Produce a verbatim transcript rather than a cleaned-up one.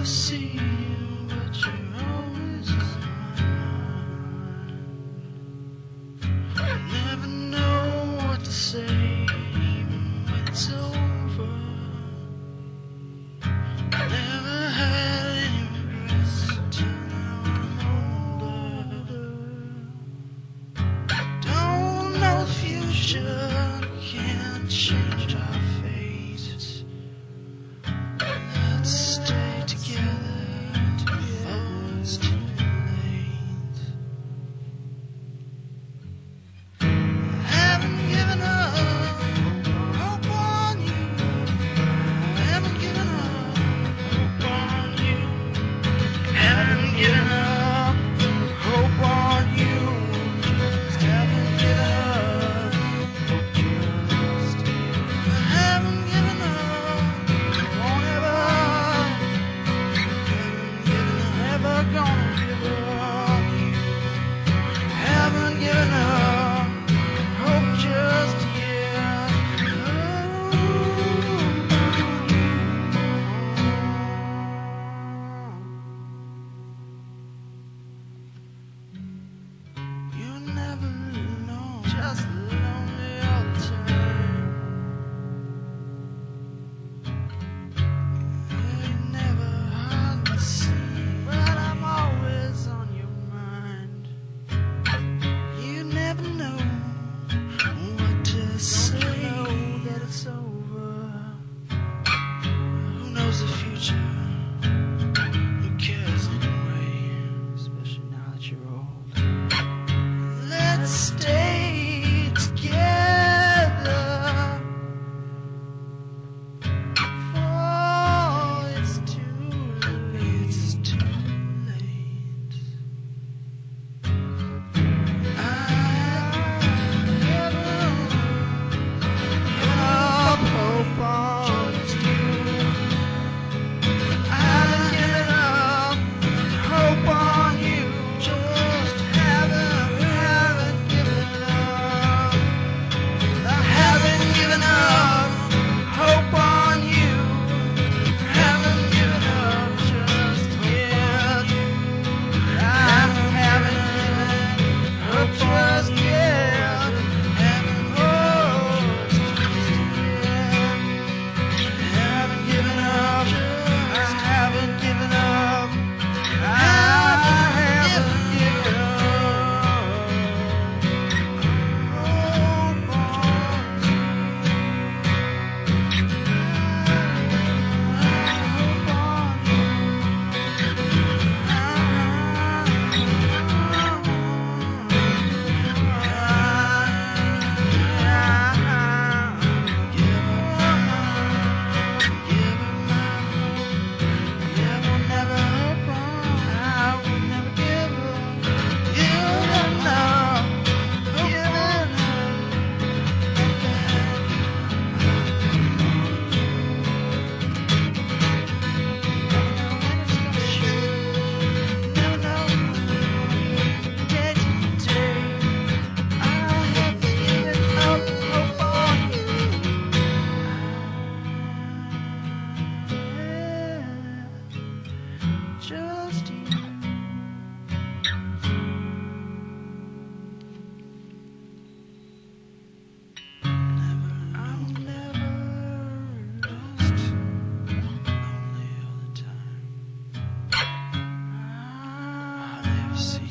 never see you, but you're always mine. I never know what to say, even when it's over. I never had any regrets until now I'm older. Don't know the future, can't change our fate. Let's stay together before it's too late. I haven't given up hope on you. I haven't given up hope on you. Haven't given up hope on you. Just haven't given up. Just I haven't given up. Won't ever. Haven't given up. Never gonna give up. Haven't given up. Hope just yet. You never know, just lonely all the time. You never hardly see, but I'm always on your mind. You never know what to say. Know that it's over. Who knows the future? Who cares anyway? Especially now that you're old. Let's stay together. Before it's too late. It's too late. I never give up hope on you. I've given up hope on you. Just haven't, haven't given up. I haven't given up hope on you. Haven't given up just yet. I haven't given hope just yet. Haven't hoped just yet. Haven't given up. I haven't given up. I haven't given up. Hope on you. Hope on you. Just you. Never, I'm never lost. Lonely all the time. I'll never see